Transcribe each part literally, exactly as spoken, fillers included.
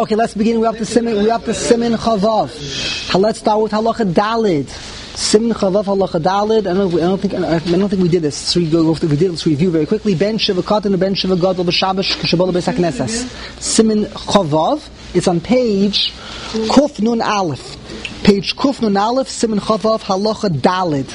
Okay, let's begin. We're up to Simin. We're up to Simin Chavav. Let's start with Halacha Dalid. Simin Chavav Halacha Dalid. I don't, I don't think. I don't think we did this. So we go. We did. Let's review very quickly. Ben Shiva Katan and Ben Shiva Gadol b'Shabbos Kishabala b'Sakneses. Simin Chavav. It's on page Kuf Nun Aleph. Page Kuf Nun Aleph. Simin Chavav Halacha Dalid.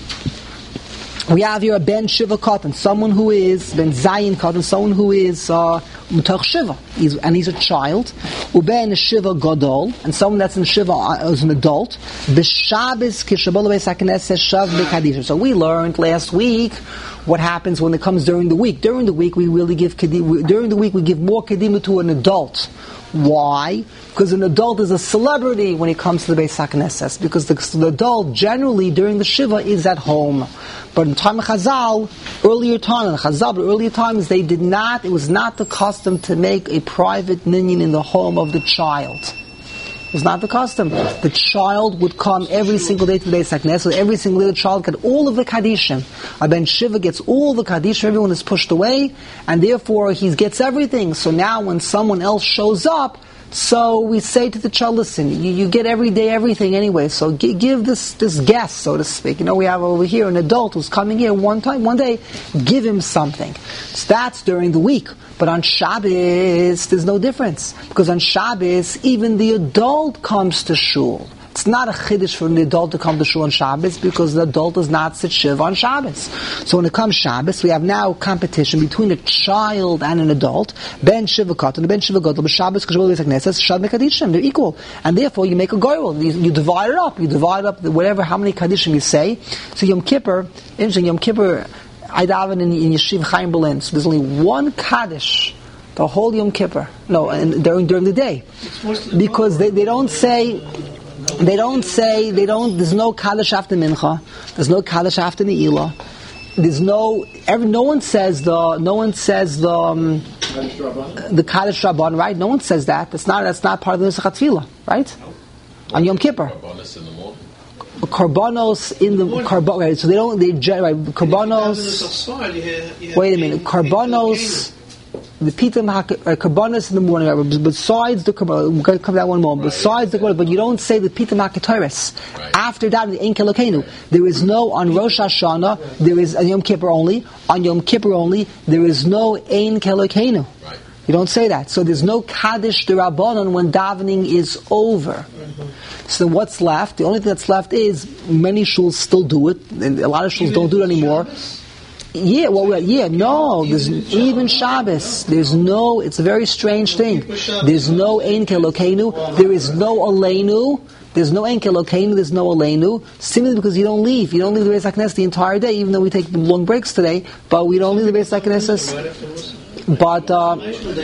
We have here a Ben Shiva Katan, someone who is Ben Zayin Katan, someone who is uh, Mutach Shiva, he's, and he's a child. Uben Shiva Gadol, and someone that's in Shiva as an adult. B'Shabbos Kishabala b'Sakneses Shav b'Kadisha. So we learned last week what happens when it comes during the week. During the week, we really give kedim, during the week we give more kedima to an adult. Why? Because an adult is a celebrity when it comes to the Beis HaKnesses. Because the, the adult generally during the Shiva is at home. But in time of Chazal, earlier time, in Chazal, but earlier times they did not, it was not the custom to make a private minyan in the home of the child. It was not the custom. The child would come every single day to the Beis HaKnesses. Every single day the child got all of the Kadishim. A Ben Shiva gets all the Kadishim, everyone is pushed away, and therefore he gets everything. So now when someone else shows up, so we say to the child, listen, you, you get every day everything anyway, so g- give this, this guest, so to speak. You know, we have over here an adult who's coming here one time, one day, give him something. So that's during the week. But on Shabbos, there's no difference. Because on Shabbos, even the adult comes to shul. It's not a chiddush for the adult to come to shul on Shabbos because the adult does not sit shiva on Shabbos. So when it comes Shabbos, we have now competition between a child and an adult. Ben shiva katan and Ben shiva gadol b'Shabbos k'shabal b'Sakneses shav mekadishim. They're equal, and therefore you make a goyrel. You, you divide it up. You divide up the, whatever how many kadishim you say. So Yom Kippur, interesting. Yom Kippur, I daven in, in Yeshiva Chaim Berlin. So there's only one kaddish the whole Yom Kippur. No, and during during the day, because they, they don't say. They don't say, they don't, there's no Kaddish after Mincha, there's no Kaddish after Ne'ilah, there's no, every, no one says the, no one says the, um, the Kaddish Rabban, right? No one says that. That's not, that's not part of the Nusach HaTfilah, right? On Yom Kippur. Karbanos in the morning. Karbanos in the, Karbanos, right? So they don't, they, right, Karbanos, wait a minute, Karbanos, the pitam karbanos in the morning. Besides the karbanos, we're going to come to that one more. Besides the karbanos, but you don't say the pitam hakatoris. After that, the ein kelokenu. There is no on Rosh Hashanah. There is on Yom Kippur only. On Yom Kippur only, there is no ein kelokenu. Right. You don't say that. So there's no kaddish derabanan when davening is over. Mm-hmm. So what's left? The only thing that's left is many shuls still do it, and a lot of shuls don't do it anymore. Yeah, well, yeah, no, there's even Shabbos. There's no, it's a very strange thing. There's no Ein Kelokenu. There is no Aleinu. There's no Ein Kelokenu. There's no Aleinu. Simply because you don't leave. You don't leave the Beis HaKnesses the entire day, even though we take long breaks today, but we don't leave the Beis HaKnesses. But uh,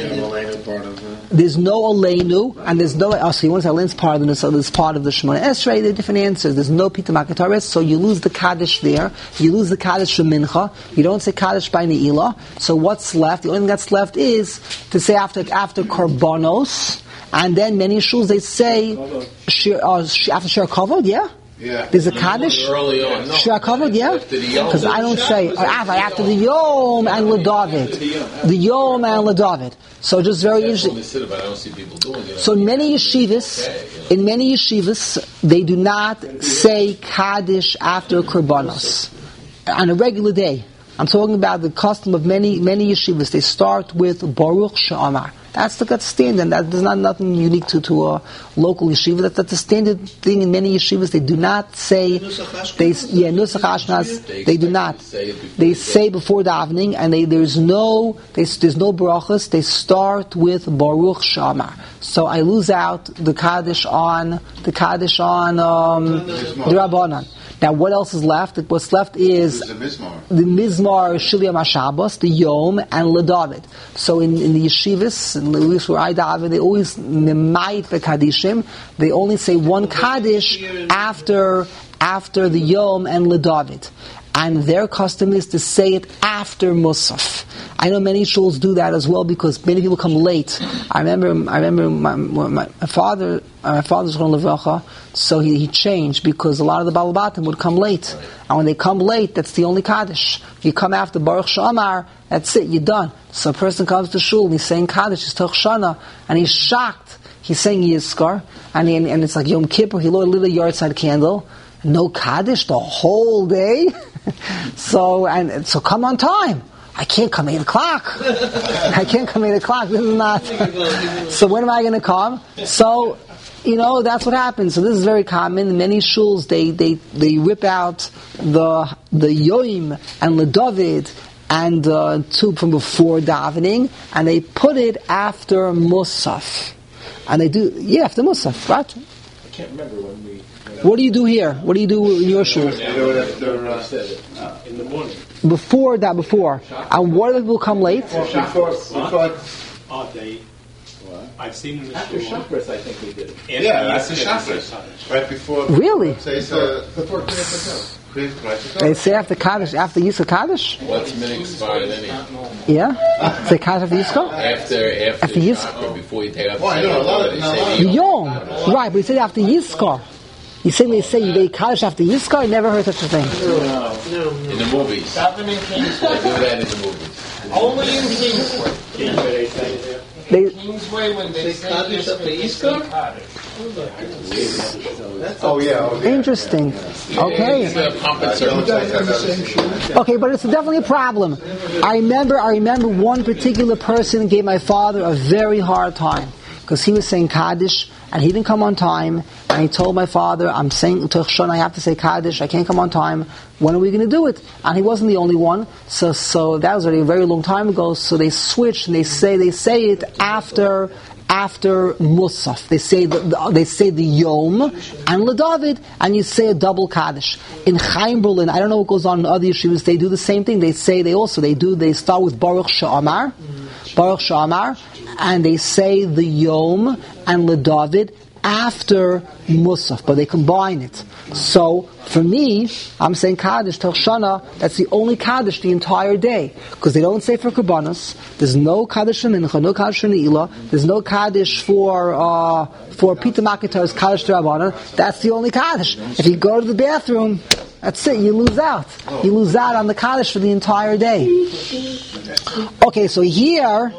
there's no Aleinu, and there's no. Oh, so you want to say Alein's part of the so there's part of the Shemona Esrei. There are different answers. There's no Pitam HaKataris, so you lose the Kaddish there. You lose the Kaddish from Mincha. You don't say Kaddish by Ne'ilah. So what's left? The only thing that's left is to say after after Karbanos, and then many shuls they say shir, uh, after Shir Kavod, yeah. Yeah. There's a Kaddish? Early on. No. Shir HaKavod, yeah? Because I don't say, or after, after the Yom and LeDavid. The Yom and LeDavid. So just very interesting. So in many yeshivas, in many yeshivas, they do not say Kaddish after Karbanos. On a regular day. I'm talking about the custom of many, many yeshivas. They start with Baruch She'amar. That's the that's standard. That, there's not nothing unique to, to a local yeshiva. That, that's a standard thing in many yeshivas. They do not say, they yeah, Nusach Ashkenaz. They do not. They say before davening, and they, there's no they, there's no brachas. They start with Baruch She'amar. So I lose out the Kaddish on the Kaddish on um, the Rabbanan. Now, what else is left? What's left is the Mizmar, the Mizmar Shilya Mashabos, the Yom, and LeDavid. So in, in the yeshivas, at least where I daven, they always nemayit v'kadishim. They only say one kaddish after after the Yom and LeDavid. And their custom is to say it after Musaf. I know many shuls do that as well because many people come late. I remember, I remember my, my, my father, my father's going to Levracha, so he, he changed because a lot of the Balabatim would come late. And when they come late, that's the only Kaddish. If you come after Baruch She'amar, that's it, you're done. So a person comes to shul and he's saying Kaddish, he's Toch Shana, and he's shocked he's saying Yizkar, and, he, and it's like Yom Kippur, he lit a yard side candle, no Kaddish the whole day. so, and so come on time. I can't come eight o'clock. I can't come eight o'clock. This is not. So when am I going to come? So, you know, that's what happens. So this is very common. In many shuls, they, they, they rip out the the yoim and the David and uh, tube from before davening, and they put it after Musaf. And they do, yeah, after Musaf, right? I can't remember when we... What do you do here? What do you do in your shul? In the morning. Before that, before. And what if people come late? Before, before... Oh, they... I've seen in the after shul. Shabbos, I think we did it. After Yeah, after after Shabbos. Shabbos. Right before... Really? Say so, before Kriyat HaTorah. They say after Kaddish, after Yisra Kaddish? What's minute expired anyway? Yeah? Say Kaddish after Yisra? After, after, After Yisra? or before you take out Well, I know, a lot of- they no, a say lot the of- Yom. Yom. Right, but he said after Yizkar. You say they say you make Kaddish after Yizkar? I never heard such a thing. In the movies. They do that in the movies. Only in Kingsway. They, Kingsway, when they say Kaddish this, after they Yizkar? say Kaddish. Oh, yeah. Oh, yeah. interesting. Okay. It's a pomp and circumstance. Okay, but it's definitely a problem. I remember, I remember one particular person gave my father a very hard time because he was saying Kaddish and he didn't come on time. And he told my father, "I'm saying Toch Shon, I have to say Kaddish. I can't come on time. When are we going to do it?" And he wasn't the only one. So, so that was already a very long time ago. So they switched and they say they say it after. After Musaf, they say the, the, they say the Yom and LeDavid, and you say a double Kaddish. In Chaim Berlin, I don't know what goes on in other yeshivas. They do the same thing. They say they also they do. They start with Baruch Sha'amar, Baruch Sha'amar, and they say the Yom and LeDavid after Musaf, but they combine it. So for me, I'm saying Kaddish Toch Shana. That's the only Kaddish the entire day, because they don't say for Karbanos. There's no Kaddish for Mincha, no Kaddish for Ne'ilah. There's no Kaddish for uh, for Pita Makitar's Kaddish D'Rabbanan. That's the only Kaddish. If you go to the bathroom, that's it. You lose out. You lose out on the Kaddish for the entire day. Okay, so here.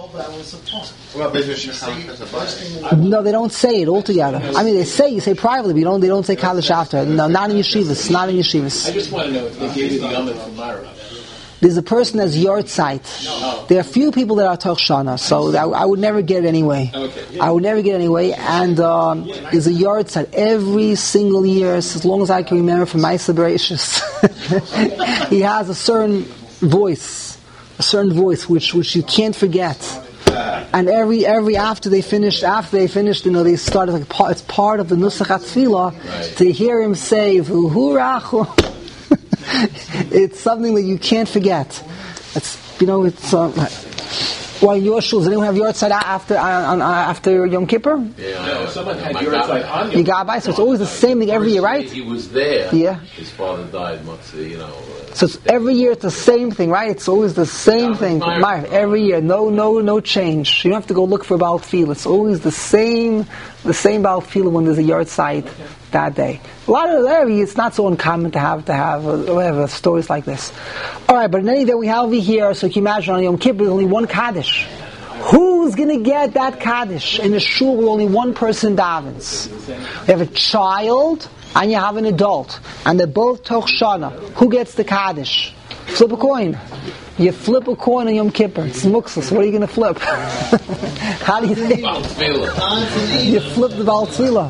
No, they don't say it altogether. I mean, they say, you say privately, but you don't, they don't say Kaddish after. No, not in yeshivas, not in yeshivas. I just want to know if they gave you the Yom from Myra. There's a person that's yard site. There are few people that are Toch Shana, so that, I would never get it anyway. Okay. I would never get it anyway. And um, there's a yard site every single year, as long as I can remember from my celebrations. He has a certain voice, a certain voice which which you can't forget. And every every after they finished, after they finished, you know, they started like part, it's part of the Nusach HaTfilah Right. to hear him say V'hurachu. It's something that you can't forget. It's you know it's. Uh, Well, in your shuls, does anyone have yard side after uh, after Yom Kippur? Yeah, No, someone had my your God. side on you. You got by, so it's always the same thing every year, right? He was there. Yeah. His father died, months, you know. Uh, So it's every year it's the same thing, right? It's always the same thing. Marv, every year, no, no, no change. You don't have to go look for Baal Tefillah. It's always the same, the same Baal Tefillah when there's a yard site that day. A lot of areas, it's not so uncommon to have to have uh, whatever stories like this. All right, but in any event, we have over here. So you can imagine on Yom Kippur, there's only one Kaddish. Who's going to get that Kaddish in a shul where only one person davens? You have a child and you have an adult, and they're both Toch Shana. Who gets the Kaddish? Flip a coin. You flip a coin on Yom Kippur. It's Muxus. What are you going to flip? How do you think? Baal Tefillah. You flip the Baal Tefillah.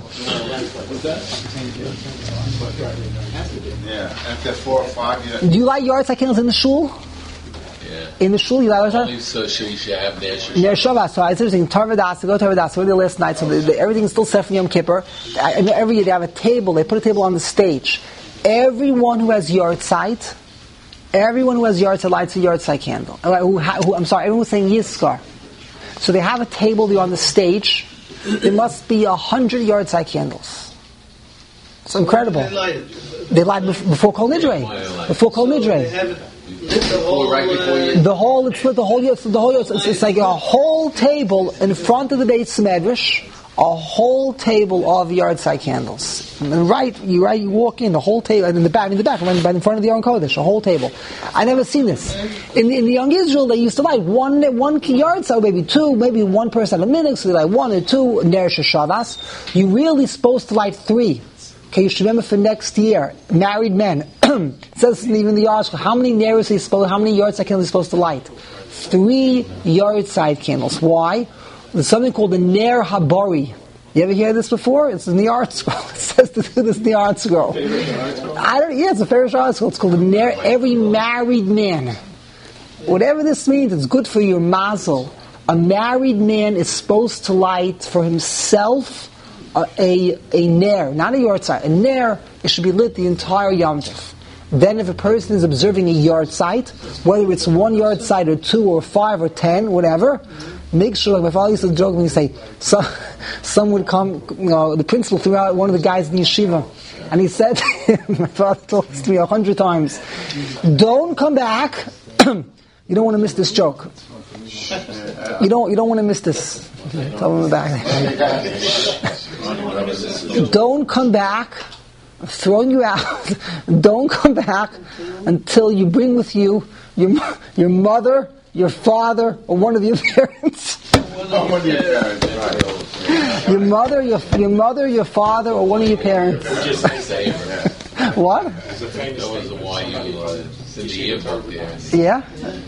Yeah, after four or five, you know. Do you like yard site candles in the shul? Yeah. In the shul, you like yard Only site? so she should have their Near Shabbat, so it's interesting. Tarvadas, go Tarvadas. We were there last night, so the, the, everything's still set from Yom Kippur. I, I know every year they have a table. They put a table on the stage. Everyone who has yard site, everyone who has yard site lights a yard site candle. Uh, Who, who, I'm sorry, everyone was saying Yizkar. So they have a table there on the stage. There must be a hundred yard site candles. It's incredible. They light bef- before Kol Nidre. Before Kol Nidre. Before, right before you. The whole, it's lit the whole, it's the whole, it's, it's like a whole table in front of the Beis Medrash a whole table of yard side candles. And right, you right, you walk in the whole table, and in the back, in the back, right in front of the Aron Kodesh, a whole table. I never seen this. In, in the young Israel, they used to light one one yard side, maybe two, maybe one person a minute, so they light one or two ner sheshavas. You really supposed to light three. Okay, you should remember for next year, married men. It says even the article, how many ners are supposed, how many yard side candles are supposed to light? Three yard side candles. Why? There's something called the Ner Habari. You ever hear this before? It's in the art scroll. It says to do this in the art scroll. I don't. Yeah, it's a favorite art scroll. It's called the Ner. Every married man, whatever this means, it's good for your mazel. A married man is supposed to light for himself a a, a ner, not a yard side. A ner, it should be lit the entire Yom Tov. Then if a person is observing a yard site, whether it's one yard site or two or five or ten, whatever, make sure, like my father used to joke when he say, some, some would come, you know, the principal threw out one of the guys in the yeshiva, and he said, my father told this to me a hundred times, don't come back, you don't want to miss this joke. You don't, you don't want to miss this. Tell him back. Don't come back. I'm throwing you out. Don't come back until you bring with you your your mother, your father, or one of your parents. Your mother, your your mother, your father, or one of your parents. What? That was the Y U uh, Cindy Yearbook there. Yeah.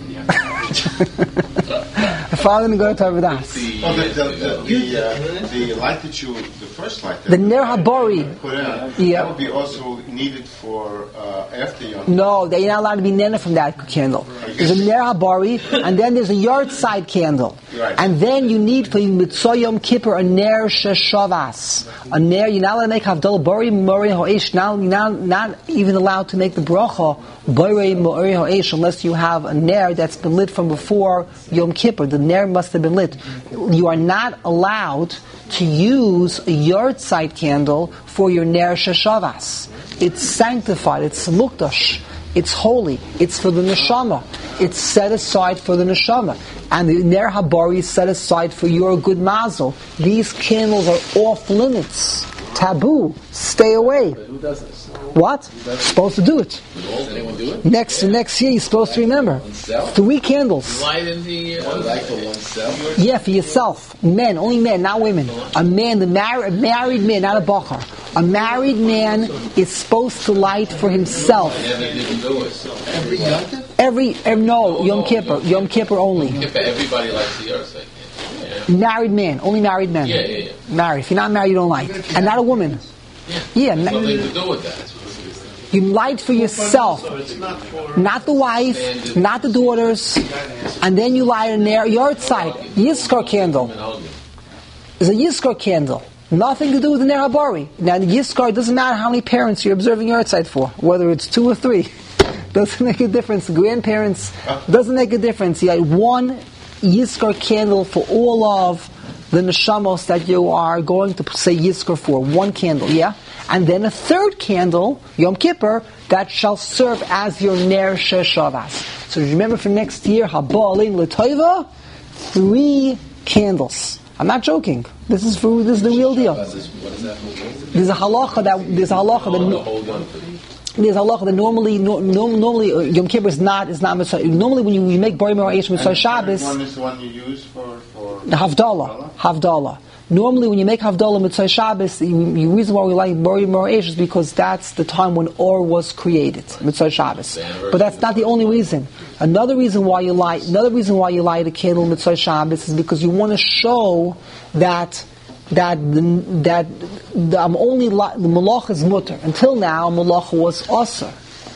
My father didn't go to Tavadas. Oh, the, the, the, the, uh, the light that you, the first light that The Ner Habari. put in, Yeah. that would be also needed for uh, after Yom Tov. No, they're not allowed to be nena from that candle. There's a Ner Habari, and then there's a yard side candle. Right. And then you need for Mitzvah Yom Kippur a Ner Sheshavas. A Ner, you're not allowed to make Havdalah Bori Mori Ha'esh. Now you're not, not even allowed to make the bracha Bori Mori Ha'esh unless you have a Ner that's been lit from before Yom Kippur. The Ner must have been lit. You are not allowed to use a yard side candle for your Ner Sheshavas. It's sanctified. It's mukdash. It's holy. It's for the neshama. It's set aside for the neshama. And the Ner Habari is set aside for your good mazel. These candles are off limits. Taboo. Stay away. Who does this? What? Supposed to do it. Does anyone do it? Next next year, you're supposed to remember. Oneself? Three candles. Light in the uh, like for oneself. Yeah, for yourself. Men, only men, not women. A man, the mar- married man, not a bachar. A married man is supposed to light for himself. I never did do it. Every Every, every no, Yom Kippur, Yom Kippur only. Everybody likes the earth, I think. Married man, only married men. Yeah, yeah, yeah. Married. If you're not married, you don't light. And not a woman. Yeah, Nothing ma- to do with that. you light for yourself, not the wife, not the daughters, and then you light a ner- yard side Yizkor candle. It's a Yizkor candle. Nothing to do with the Ner Habari. Now, the Yizkor, it doesn't matter how many parents you're observing yard side for, whether it's two or three. Doesn't make a difference. Grandparents, doesn't make a difference. You have one Yizkor candle for all of the neshamos that you are going to say Yizkor for. One candle, yeah? And then a third candle, Yom Kippur, that shall serve as your Ner Sheshavas. So remember for next year, Haba Alein L'Toiva, three candles. I'm not joking. This is for this is the real deal. There's a halacha that there's a halacha that there's a halacha that normally no, no, normally uh, Yom Kippur is not is not mitzvah. Normally when you, you make Bari Mor Eish Mitzvah Shabbos, One is the one you use for, for the Havdalah, Havdalah. Normally when you make Havdalah Mitzvah Shabbos, the reason why we like Bari Mor Eish is because that's the time when Or was created, Mitzvah Shabbos. But that's not the only reason. Another reason why you light, another reason why you light a candle Mitzvah Shabbos is because you want to show that that that the, I'm only li- the malach is mutter. Until now, malach was aser.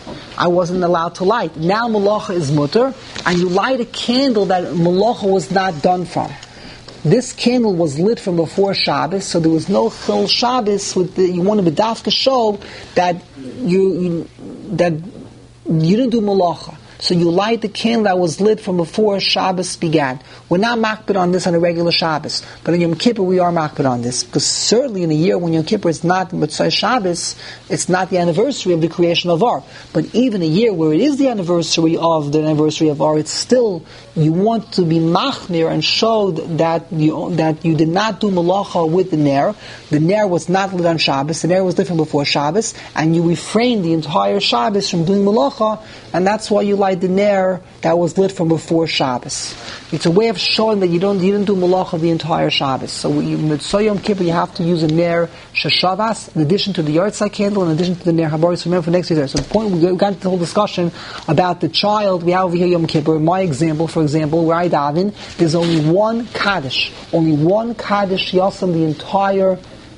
I wasn't allowed to light. Now malach is mutter, and you light a candle that malach was not done from. This candle was lit from before Shabbos, so there was no chil Shabbos. With the, you want to bedafka show that you, you that you didn't do malacha. So you light the candle that was lit from before Shabbos began. We're not makbid on this on a regular Shabbos, but on Yom Kippur we are makbid on this, because certainly in a year when Yom Kippur is not Motzei Shabbos, it's not the anniversary of the creation of Ar. But even a year where it is the anniversary of the anniversary of Ar, it's still, you want to be machmir and show that you that you did not do malacha with the ner. The ner was not lit on Shabbos. The ner was lit from before Shabbos, and you refrained the entire Shabbos from doing malacha, and that's why you light the ner that was lit from before Shabbos. It's a way of showing that you don't you didn't do malacha the entire Shabbos. So when you mitzvah Yom Kippur, you have to use a ner sheshavas in addition to the yartzai candle, in addition to the ner habaris. Remember for next year. So the point we got into the whole discussion about the child. We have over here Yom Kippur. My example, for example, where I daven, there's only one kaddish, only one kaddish yasam the entire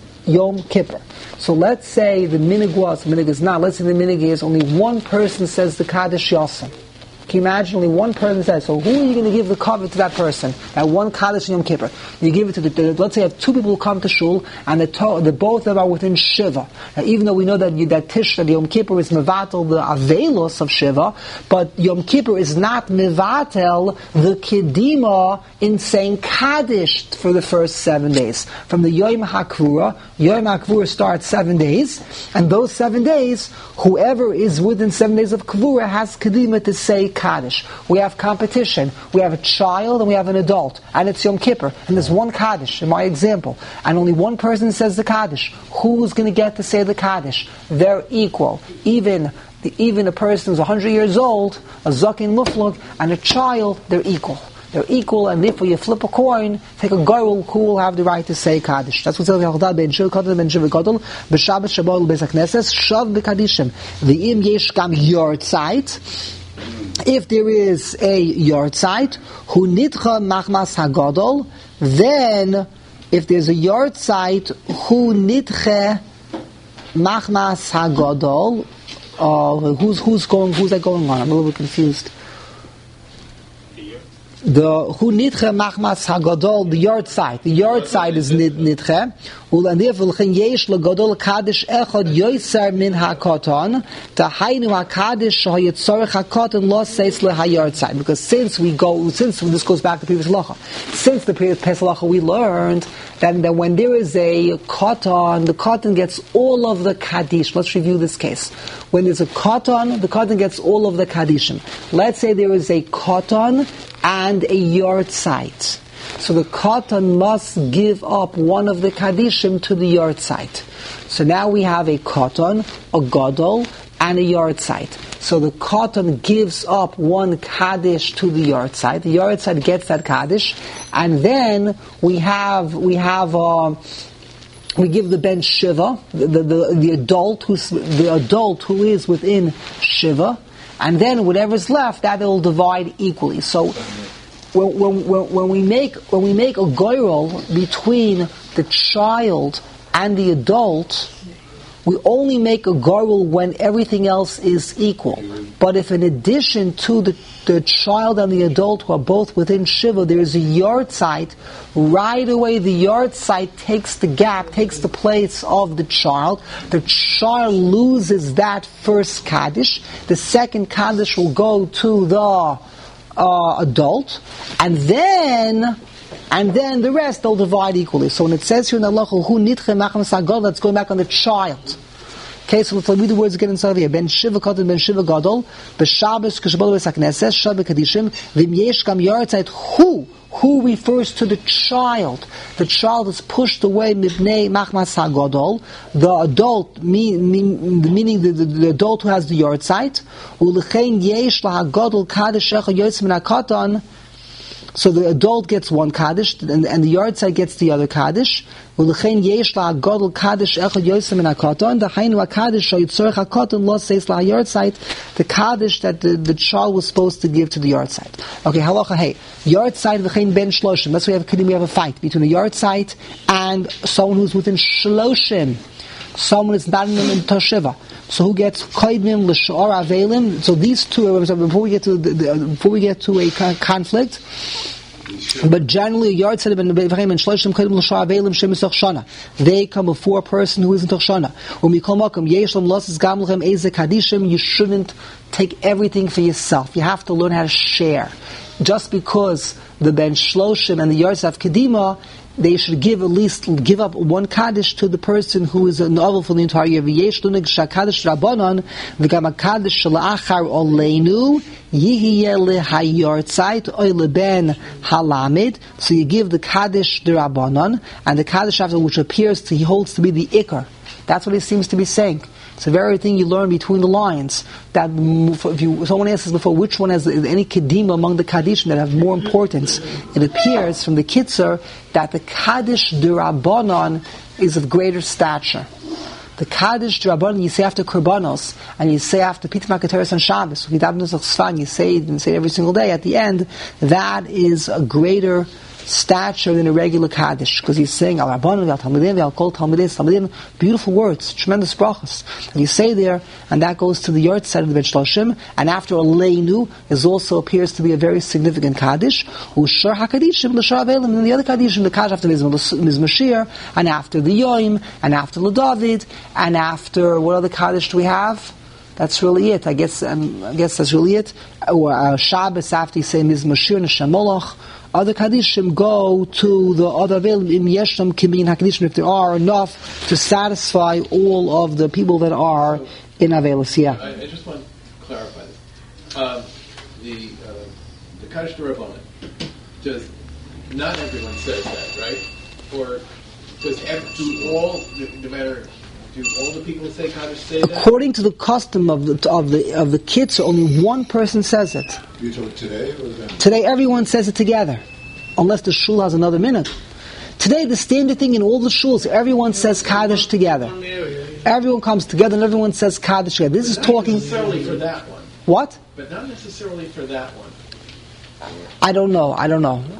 Yom Kippur. So let's say the minig was, the minig is not. Let's say the minig is only one person says the kaddish yasam. Can you imagine only one person says, so who are you going to give the cover to that person? That one Kaddish Yom Kippur. You give it to the, the let's say you have two people who come to shul, and the, to, the both of them are within Shiva. Now, even though we know that you, that Tish, that Yom Kippur is Mevatel, the Avelos of Shiva, but Yom Kippur is not Mevatel, the Kedima, in saying Kaddish for the first seven days. From the Yom HaKvura, Yom HaKvura starts seven days, and those seven days, whoever is within seven days of Kvura has Kedima to say Kaddish. We have competition. We have a child and we have an adult, and it's Yom Kippur, and there's one Kaddish in my example, and only one person says the Kaddish. Who's going to get to say the Kaddish? They're equal. Even the, even a person who's one hundred years old, a Zakin Muflug, and a child, they're equal. They're equal, and if you flip a coin, take a girl who will have the right to say Kaddish. That's what it says, Ben Shiv Gadol, Ben Shiv Gadol, B'Shabbos Shabbat Beis HaKnesses, Shav B'Kaddishim, V'im Yesh Gam Yortzeit. If there is a Yortzeit, Hu Nidcha Machmas HaGadol, then if there's a Yortzeit, Hu Nidche Machmas HaGadol, uh, who's who's going who's that going on? I'm a little bit confused. The Hu Nidche Machmas HaGadol, the Yortzeit. The Yortzeit is Nidche. And therefore, yesh legadol kaddish echad yoyser min hakoton tahainu hakaddish shayitzorich hakoton lo seis lehayartzai. Because since we go, since this goes back to previous halacha, since the previous halacha we learned that, that when there is a koton, the koton gets all of the kaddish. Let's review this case. When there's a koton, the koton gets all of the kaddishim. Let's say there is a koton and a yortzeit. So the Katan must give up one of the Kaddishim to the Yortzeit. So now we have a Katan, a Gadol, and a Yortzeit. So the Katan gives up one Kaddish to the Yortzeit. The Yortzeit gets that Kaddish, and then we have we have uh, we give the Ben Shiva, the, the, the, the adult who's the adult who is within Shiva, and then whatever's left that will divide equally. So When, when, when we make when we make a goyrel between the child and the adult, we only make a goyrel when everything else is equal. But if in addition to the, the child and the adult who are both within Shiva, there is a Yortzeit, right away the Yortzeit takes the gap, takes the place of the child. The child loses that first Kaddish. The second Kaddish will go to the Uh, adult, and then and then the rest they'll divide equally. So when it says here in Allah, who nitche machmas hagadol, that's going back on the child. Okay, so let's read the words again inside of here. Ben Shiva Katan, Ben Shiva Gadol, B'Shabbos K'Shabbat Beis HaKnesses, Shav B'Kaddishim, V'im Yesh Gam Yortzeit, who Who refers to the child. The child is pushed away mibnei machmas hagadol. The adult, mean, mean, meaning the, the, the adult who has the yortzeit. Ulechein yesh lahagadol kaddish echa yotzim min hakatan. So the adult gets one kaddish, and, and the yortzeit gets the other kaddish. Ulechein yesh lahagadol kaddish echa yotzim min hakatan. The hainu hakaddish shayitzorich hakatan lo seis lahayortzeit. The kaddish that the, the child was supposed to give to the yortzeit. Okay, halacha hey. Yortzeit v'chein ben shloshim. Let's say we have a we have a fight between a yortzeit and someone who's within shloshim. Someone is not in the toshiva. So who gets koidmim l'shor avelim? So these two. Before we get to the, the, before we get to a conflict, But generally, they come before a person who isn't Shana. You shouldn't take everything for yourself. You have to learn how to share. Just because the Ben Shloshim and the Yosef Kedima, they should give at least give up one kaddish to the person who is an novel for the entire year. V'yesh lunig shakadosh rabbanon v'gam kaddish shalachar oleinu yihiyeh lehayortzait oy leben halamid. So you give the kaddish the rabbanon, and the kaddish after, which appears to he holds to be the ikar. That's what he seems to be saying. It's the very thing you learn between the lines. That if you, someone asks us before which one has any kedima among the kaddish that have more importance, it appears from the kitzur that the kaddish d'Rabbanan is of greater stature. The kaddish d'Rabbanan you say after korbanos, and you say after Pitim HaKeteres and Shabbos, you say it and say it every single day. At the end, that is a greater stature than a regular kaddish, because he's saying al rabbanim al talmidim al kol talmidim talmidim, beautiful words, tremendous brachas. And you say there, and that goes to the yard side of the Ben Shloshim, and after aleinu is also appears to be a very significant kaddish. Ushar hakadishim l'shar avelim, and the other kaddishim, the kaddish after Mizmashir, and after the Yoim, and after LeDavid, and after what other kaddish do we have? That's really it. I guess um, I guess that's really it. Or uh, Shabbos after you say Mizmashir and Shemolach. Other Kadishim go to the other Avelim im Yeshem Kimin HaKadishim if there are enough to satisfy all of the people that are in Avelis. Yeah. I, I just want to clarify this. Um, the uh, the Kaddish D'Rabbanan, does not everyone says that, right? Or does every, do all no matter do all the people who say Kaddish say that? According to the custom of the of the of the kids, only one person says it. You told today or then? Today everyone says it together, unless the shul has another minute. Today the standard thing in all the shuls, everyone says Kaddish together. Everyone comes together and everyone says Kaddish together. This is not talking. Necessarily for that one. What? But not necessarily for that one. I don't know. I don't know.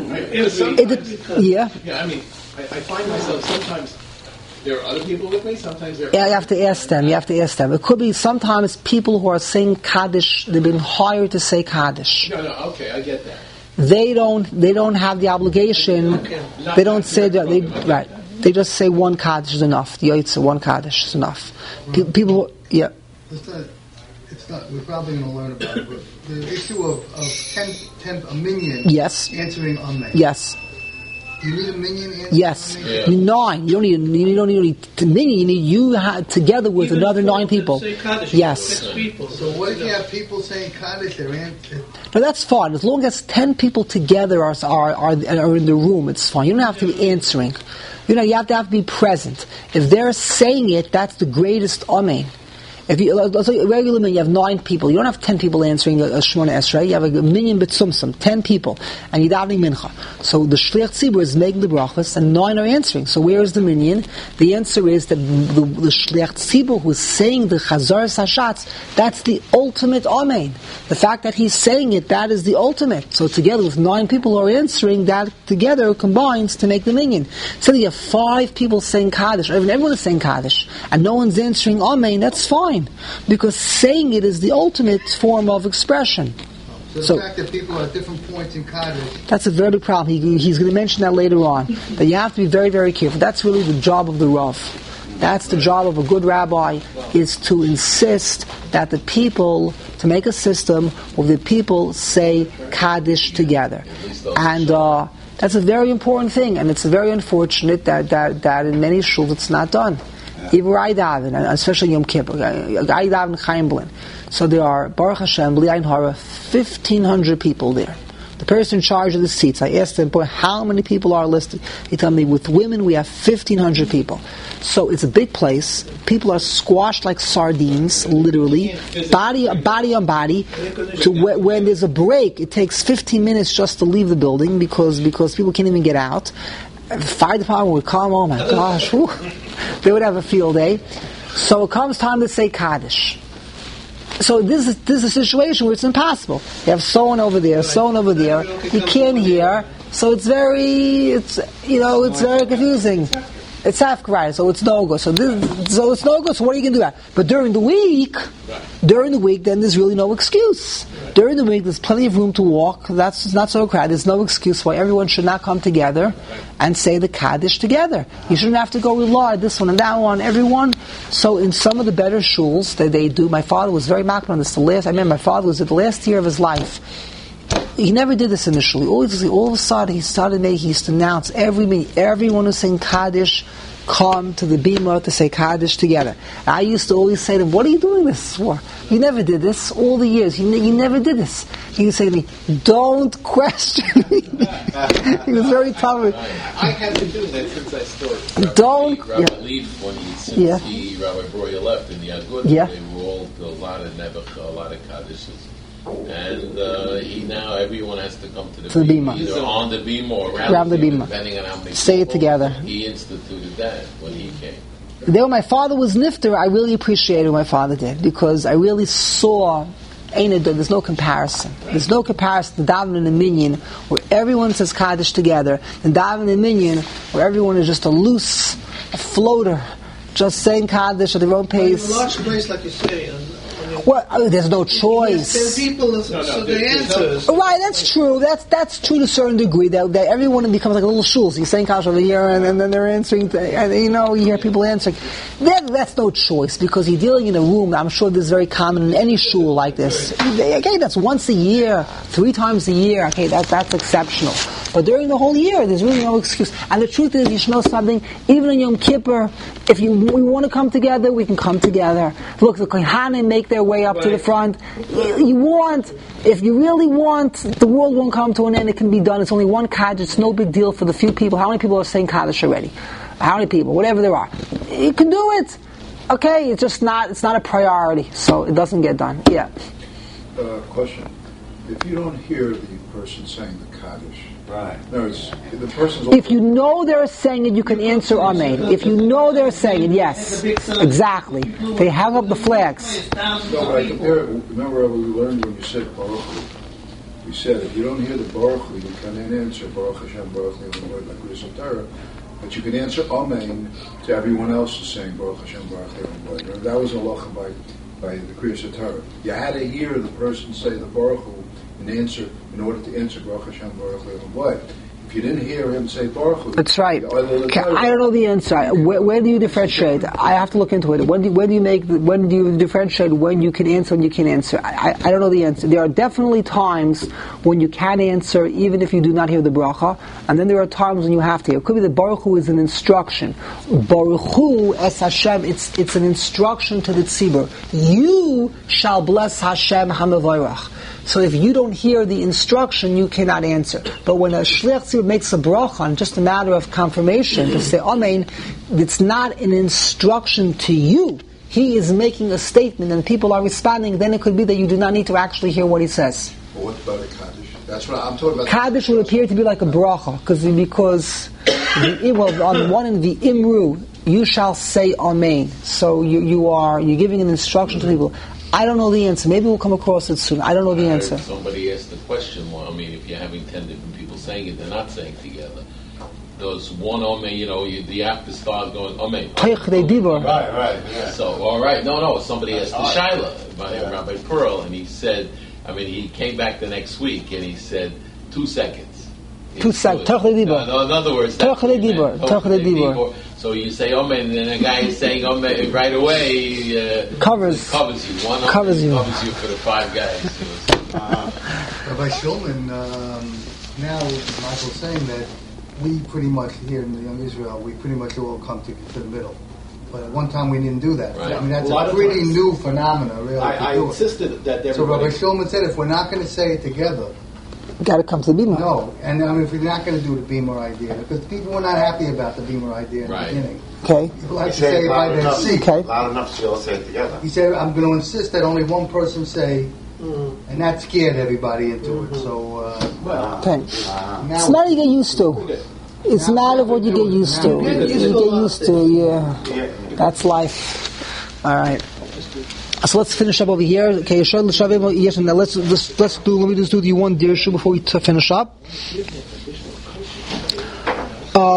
It, it, yeah. Yeah. I mean, I, I find myself sometimes. There are other people with me, sometimes there are... Yeah, you have to ask them, you have to ask them. It could be sometimes people who are saying Kaddish, they've been hired to say Kaddish. No, no, okay, I get that. They don't, they don't have the obligation, Okay. they don't say that, they, right, they just say one Kaddish is enough, the Yaitse, one Kaddish is enough. Pe- people, who, yeah. It's not, it's not, we're probably going to learn about it, but the issue of, of ten, ten, a minion Yes. answering Amen. Yes. You need a minion answering Yes. Amen? You need nine. You don't need. You don't need a minion. You need you ha- together with Even another four nine can people. say Kaddish, Yes. six people. So what if you have people saying Kaddish, they're in, No, that's fine. As long as ten people together are are are, are in the room, it's fine. You don't have to be answering. You know, you have to have to be present. If they're saying it, that's the greatest amen. If you, let's say regularly you have nine people, you don't have ten people answering a, a Shemona Esrei, you have a million b'tzumtzum, ten people, and you're davening mincha. So the Shliach Tzibur is making the brachas, and nine are answering. So where is the minion? The answer is that the, the Shliach Tzibur who's saying the Chazar Sashatz, that's the ultimate amen. The fact that he's saying it, that is the ultimate. So together with nine people who are answering, that together combines to make the minion. So you have five people saying Kaddish, or even everyone is saying Kaddish, and no one's answering amen, that's fine. Because saying it is the ultimate form of expression. So the So- fact that people are at different points in Kaddish, That's a very big problem. He, he's going to mention that later on. That you have to be very, very careful. That's really the job of the Rav. That's the job of a good rabbi, is to insist that the people, to make a system where the people say Kaddish together. And uh, that's a very important thing, and it's very unfortunate that, that, that in many shuls it's not done. Even I daven, and especially Yom Kippur, I daven Chaim Blin. So there are, Baruch Hashem, B'li Ayin Hara, fifteen hundred people there. The person in charge of the seats, I asked him, boy, how many people are listed? He told me, with women we have fifteen hundred people. So it's a big place. People are squashed like sardines, literally, body body on body. To wh- when there's a break, it takes fifteen minutes just to leave the building because because people can't even get out. The fire department would come, oh my gosh, whew, they would have a field day. So it comes time to say Kaddish. So this is this is a situation where it's impossible. You have someone over there, someone over there. You can't hear, so it's very, it's you know, it's very confusing. It's half right, so it's no good. So, this, so it's no good. So what are you going to do about it? But during the week, Right. during the week, then there's really no excuse. Right. During the week, there's plenty of room to walk. That's not so crowded. There's no excuse why everyone should not come together Right. and say the Kaddish together. You shouldn't have to go rely this one and that one, everyone. So in some of the better shuls that they do, my father was very makbid on this. The last, I remember my father was at the last year of his life. He never did this initially. Always, all of a sudden, he started making, he used to announce every meeting, everyone who's saying Kaddish, come to the Bima to say Kaddish together. And I used to always say to him, what are you doing this for? You never did this all the years. You, ne- you never did this. He would say to me, don't question me. He was very tough. I have been doing that since I started. Don't- Rabbi, Rabbi yeah. Leaf, when he, since Yeah. he, Rabbi Breuer left in the Agud, Yeah. they were all a lot of Nebuch, a lot of Kaddishes. And uh, he now, everyone has to come to the To the Bima, Bima. either on the Bima or around, Around the Bima. depending on how many Say it people. together. He instituted that when he came. Then when my father was nifter, I really appreciated what my father did because I really saw, ain't it, there's no comparison. There's no comparison to daven and a minyan where everyone says Kaddish together, and daven and a minyan where everyone is just a loose, a floater, just saying Kaddish at their own In a pace. large place, like you say, and, I mean, Well, oh, there's no there are choice. people, so no, so there- the there's no- answers. Right, that's true. That's that's true to a certain degree. That, that everyone becomes like a little shul. So you're saying Kaddish over here, and, and then they're answering. th- And you know, you hear people answering. That, that's no choice because you're dealing in a room. I'm sure this is very common in any shul like this. Okay, that's once a year, three times a year. Okay, that that's exceptional. But during the whole year, there's really no excuse. And the truth is, you should know something. Even on Yom Kippur, if you we want to come together, we can come together. Look, the Kohanim make their way up to the front. You, you want, if you really want, the world won't come to an end. It can be done. It's only one Kaddish. It's no big deal for the few people. How many people are saying Kaddish already? How many people? Whatever there are, you can do it. Okay, it's just not. It's not a priority, so it doesn't get done. Yeah. Uh, question: if you don't hear the person saying the Kaddish, Right. no, it's the person's. If you know they're saying it, you can answer Amen. If you know they're saying it, yes, exactly. They hang up the flags. No, but I compare it. Remember what we learned when you said Baruch Hu? We said if you don't hear the Baruch Hu, you can then answer Baruch Hashem, Baruch Hashem, like we said Torah, but you can answer Amen to everyone else who's saying Baruch Hashem, Baruch Hashem. That was a halacha by by the Kriyas Torah. You had to hear the person say the Baruch Hu and answer in order to answer Baruch Hashem, Baruch Hashem. What? If you didn't hear him say Baruch Hu, That's right. the other- Okay, I don't know the answer. Where, where do you differentiate? I have to look into it. When do, when do you make? the- When do you differentiate when you can answer and you can answer? I, I, I don't know the answer. There are definitely times when you can answer even if you do not hear the bracha, and then there are times when you have to hear. It could be that Baruch Hu is an instruction. Baruch Hu es Hashem. It's it's an instruction to the tzibur. You shall bless Hashem Hamavorach. So if you don't hear the instruction, you cannot answer. But when a shliach tzibur makes a bracha, and just a matter of confirmation to say Amen, it's not an instruction to you. He is making a statement, and people are responding. Then it could be that you do not need to actually hear what he says. But what about a Kaddish? That's what I'm talking about. Kaddish would appear to be like a bracha, because because the, well, on one end the imru, you shall say Amen. So you you are you're giving an instruction to people. I don't know the answer. Maybe we'll come across it soon. I don't know the I heard answer. Somebody asked the question. Well, I mean, if you're having ten different people saying it, they're not saying together. Those one Amen, you know, you, the after start going Amen. Teich de dibur. Right, right. Yeah. So, all right, no, no. Somebody asked the That's Shaila by Yeah. Rabbi Pearl, and he said, I mean, he came back the next week and he said two seconds. Two sec- Teich de dibur. No, no, in other words, Teich that's what de he meant. dibur. Teich de Teich de dibur. dibur. So you say Amen, and a guy is saying Amen right away. Uh, Covers. covers you. One Covers Amen you. covers you for the five guys. You know, so- Rabbi Shulman, um, now Michael's saying that we pretty much here in the Young Israel, we pretty much all come to, to the middle. But at one time we didn't do that. Right. I mean, that's A lot a of pretty times. new phenomenon, really. I, to I do it. insisted that So Rabbi everybody. Shulman said, if we're not going to say it together, Got to come to the bima. no. And I mean, if we're not going to do the Beamer idea, because people were not happy about the Beamer idea in Right. the beginning. Okay. People like You to say say it it by loud their enough, seat. Okay. loud enough so you all say it together. He said, I'm going to insist that only one person say, and that scared everybody into it. So uh, Okay. now It's a matter you get used to. It's a matter of what you get used to. You get used to, yeah. Yeah. That's life. All right. So let's finish up over here. Okay, yes, and now let's let's let's do. Let me just do the one dirshu before we t- finish up. Uh,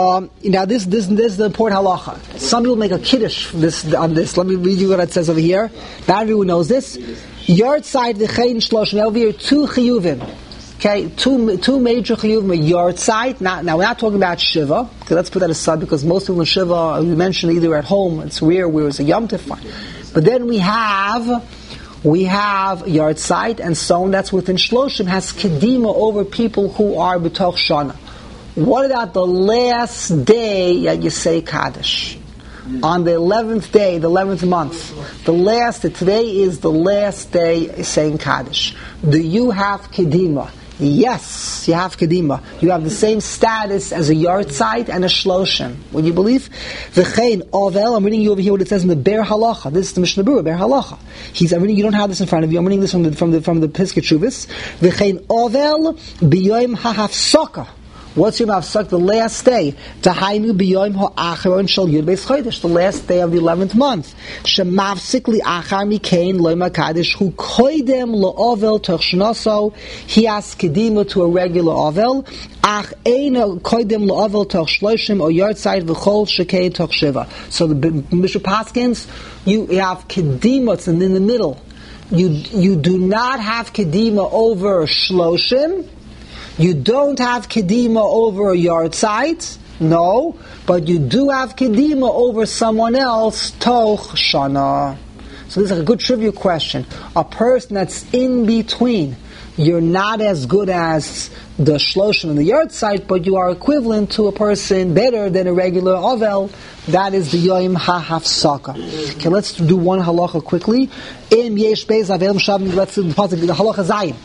Um, now this, this this is the important halacha. Some people make a kiddush this, on this. Let me read you what it says over here. Not everyone knows this. Yard side v'chein shloshim. Over here, two chiyuvim. Okay, two two major chiyuvim are yard side. Now, now we're not talking about shiva. Okay, let's put that aside because most people in shiva, we mentioned either at home, it's rare where it's a yom tov. But then we have we have yard side and so on. That's within shloshim has kedima over people who are b'toch shana. What about the last day that you say Kaddish? On the eleventh day, the eleventh month, the last, today is the last day saying Kaddish. Do you have Kedima? Yes, you have Kedima. You have the same status as a yard site and a shloshim. Would you believe? V'chein ovel, I'm reading you over here what it says in the Ber Halacha. This is the Mishnah Berurah, Ber Halacha. He's, I'm reading, you don't have this in front of you, I'm reading this from the, from the, from the Piskei Teshuvos. V'chein ovel b'yoyim ha'hafsaka. What's Yom HaHafsaka? The last day. Tahainu b'yoyim ha'acharon shel Yud Beis Chodesh. The last day of the eleventh month. Shemavsik li achar mikein lo'im HaKadosh hu koidem lo'ovel toch shnoso. He has kedima to a regular ovel. Ach eina koidem lo'ovel toch shloshim or yard side v'chol shekei toch shiva. So the Mishnah Paskins, you have kedima, it's in the middle. You, you do not have kedima over shloshim. You don't have kedima over a yard site, no, but you do have kedima over someone else, toch shana. So this is a good trivia question. A person that's in between, you're not as good as the shloshim and the yard site, but you are equivalent to a person better than a regular ovel. That is the yoyim ha'hafsaka. Okay, let's do one halacha quickly. Im yesh beis avelem shavim. Let's do the halacha zayin.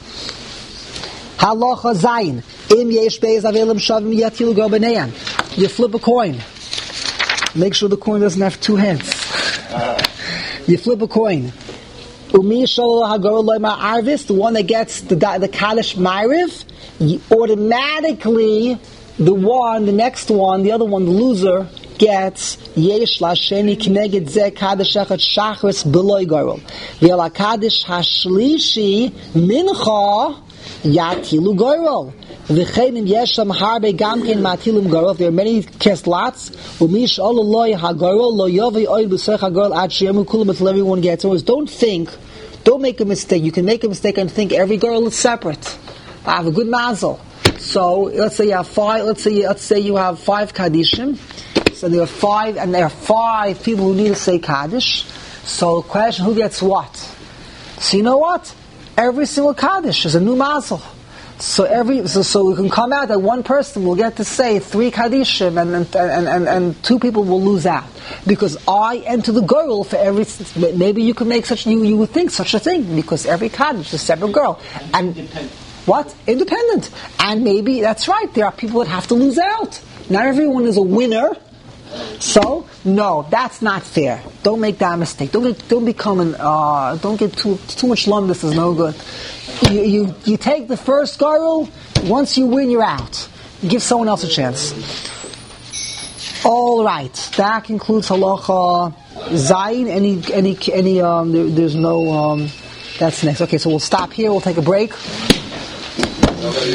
Halacha zayin. Im yesh beis avelim shavim yatilu go b'neyan. You flip a coin. Make sure the coin doesn't have two heads. You flip a coin. Umi shalol hagor loy ma'arvis, the one that gets the the Kaddish ma'ariv, automatically the one, the next one, the other one, the loser, gets yesh lasheni kineged ze Kaddish echad shachris beloy gorol. V'el HaKaddish hashlishi mincha Yatilu Gorol. V'cheinim yesham harbe gamkin matilum Gorol. There are many cast lots. Umish ololoy hagorol lo yovi oil b'soich hagorol ad sheyemu kulam until everyone gets. Always don't think, don't make a mistake. You can make a mistake and think every girl is separate. I have a good mazel. So let's say you have five. Let's say let's say you have five kaddishim. So there are five, and there are five people who need to say kaddish. So the question: who gets what? So you know what? Every single Kaddish is a new mazel. So every so, so we can come out that one person will get to say three Kaddishim and and, and, and, and two people will lose out. Because I enter the girl for every, maybe you could make such, you, you would think such a thing, because every Kaddish is a separate girl. And independent. What? Independent. And maybe, that's right, there are people that have to lose out. Not everyone is a winner. So, no, that's not fair. Don't make that mistake. Don't get, don't become an, uh, don't get too, too much lum, this is no good. You, you, you take the first girl, once you win, you're out. You give someone else a chance. Alright, that concludes halacha zayin. Any, any, any, um, there, there's no, um, that's next. Okay, so we'll stop here, we'll take a break.